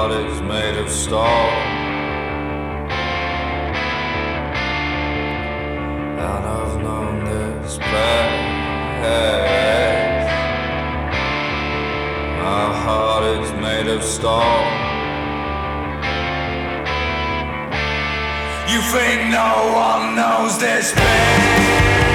heart is made of stone, and I've known this place. My heart is made of stone. You think no one knows this pain?